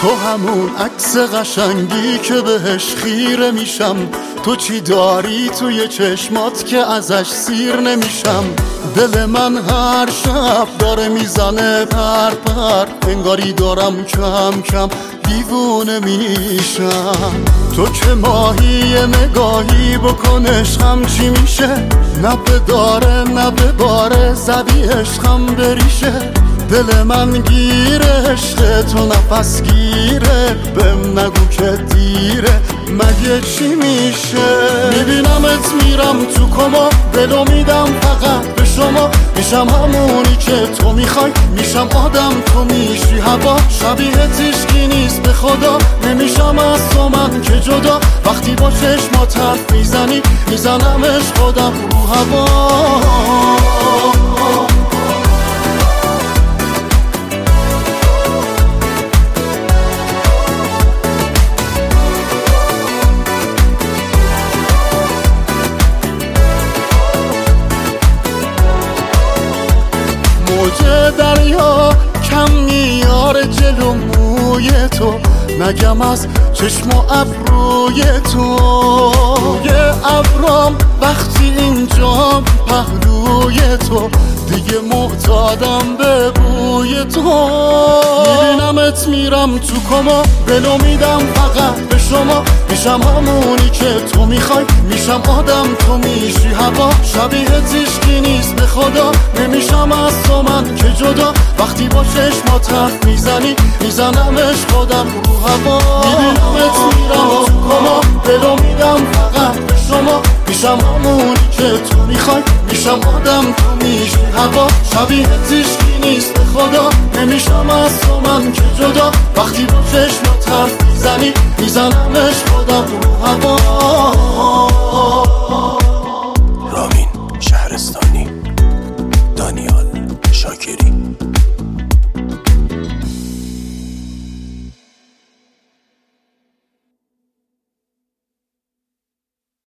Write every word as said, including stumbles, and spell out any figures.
تو همون عکس قشنگی که بهش خیره میشم، تو چی داری توی چشمات که ازش سیر نمیشم. دل من هر شب داره میزنه پر پر، انگاری دارم کم کم دیوونه میشم. تو که ماهی نگاهی بکن عشقم چی میشه، نه به داره نه به باره زدی عشقم بریشه. دل من گیره عشق تو نفس گیره، بهم نگو که دیره مگه چی میشه. میبینمت میرم تو کما، دلو میدم فقط به شما. میشم همونی که تو میخوای، میشم آدم تو میشی هوا. شبیه تیشکی نیست به خدا، نمیشم از تو من که جدا. وقتی با چشمات حرف میزنی میزنمش خودم رو هوا. موج دریا کم میاره جلو موی تو، نگم از چشم و ابروی تو. روی ابرام وقتی اینجا پهلوی تو، دیگه معتادم به بوی تو. میبینمت میرم تو کما، دلو میدم فقط به شما. میشم همونی که تو میخوای، میشم آدم تو میشی هوا. شبیه تیشکی نیست به خدا، نمیشم از تو من که جدا. وقتی با چشمات حرف میزنی میزنمش خودم رو هوا. میبینمت میرم تو کما، دلو میدم فقط به شما. میشم همونی که تو میخوای، میشم آدم تو میشی هوا. شبیه تیشکی نیست به خدا، نمیشم از تو من که جدا. وقتی با چشمات حرف میزنی میزنمش خودم رو هوا.